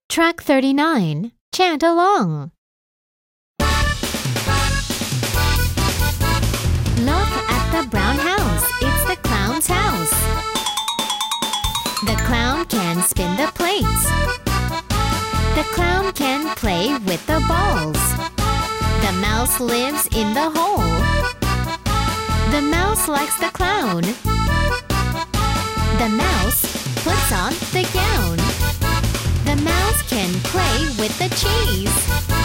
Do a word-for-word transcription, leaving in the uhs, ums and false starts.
Track thirty-nine. Chant along. Look at the brown house. It's the clown's house. The clown can spin the plates. The clown can play with the balls. The mouse lives in the hole. The mouse likes the clown. The mouse puts on the gown. The mouse can play with the cheese.